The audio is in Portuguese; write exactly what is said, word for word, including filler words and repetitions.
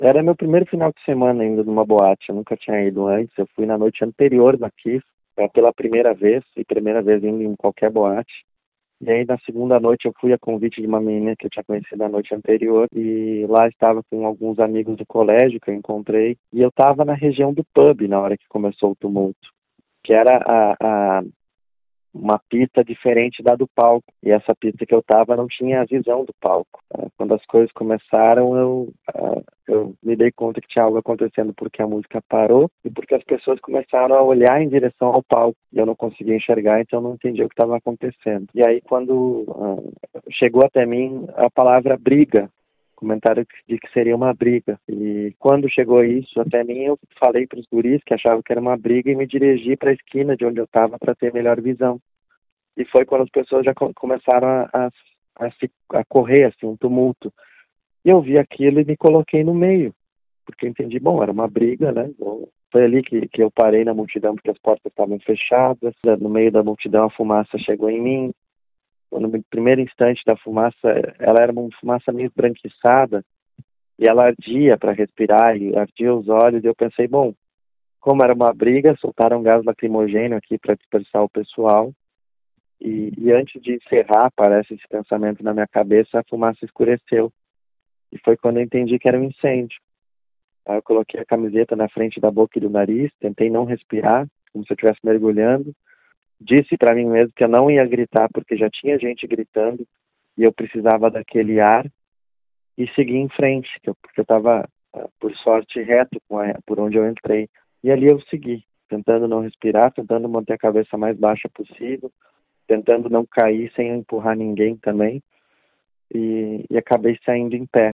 Era meu primeiro final de semana indo numa boate, eu nunca tinha ido antes, eu fui na noite anterior na Kiss, é, pela primeira vez, e primeira vez indo em qualquer boate. E aí na segunda noite eu fui a convite de uma menina que eu tinha conhecido na noite anterior, e lá estava com alguns amigos do colégio que eu encontrei, e eu estava na região do pub na hora que começou o tumulto, que era a, a uma pista diferente da do palco. E essa pista que eu estava não tinha a visão do palco. Ah, Quando as coisas começaram, eu, ah, eu me dei conta que tinha algo acontecendo porque a música parou e porque as pessoas começaram a olhar em direção ao palco. E eu não conseguia enxergar, então eu não entendi o que estava acontecendo. E aí, quando ah, chegou até mim a palavra briga, comentário de que seria uma briga. E quando chegou isso até mim, eu falei para os guris que achavam que era uma briga e me dirigi para a esquina de onde eu estava para ter melhor visão. E foi quando as pessoas já co- começaram a, a, a, se- a correr, assim, um tumulto. E eu vi aquilo e me coloquei no meio, porque eu entendi, bom, era uma briga, né? Bom, foi ali que, que eu parei na multidão, porque as portas estavam fechadas. No meio da multidão, a fumaça chegou em mim. No primeiro instante da fumaça, ela era uma fumaça meio branquiçada, e ela ardia para respirar, e ardia os olhos, e eu pensei, bom, como era uma briga, soltaram gás lacrimogêneo aqui para dispersar o pessoal. E, e antes de encerrar, aparece esse pensamento na minha cabeça, a fumaça escureceu. E foi quando eu entendi que era um incêndio. Aí eu coloquei a camiseta na frente da boca e do nariz, tentei não respirar, como se eu estivesse mergulhando. Disse para mim mesmo que eu não ia gritar, porque já tinha gente gritando, e eu precisava daquele ar, e segui em frente, que eu- porque eu estava, por sorte, reto com a, por onde eu entrei. E ali eu segui, tentando não respirar, tentando manter a cabeça mais baixa possível, tentando não cair sem empurrar ninguém também, e, e acabei saindo em pé.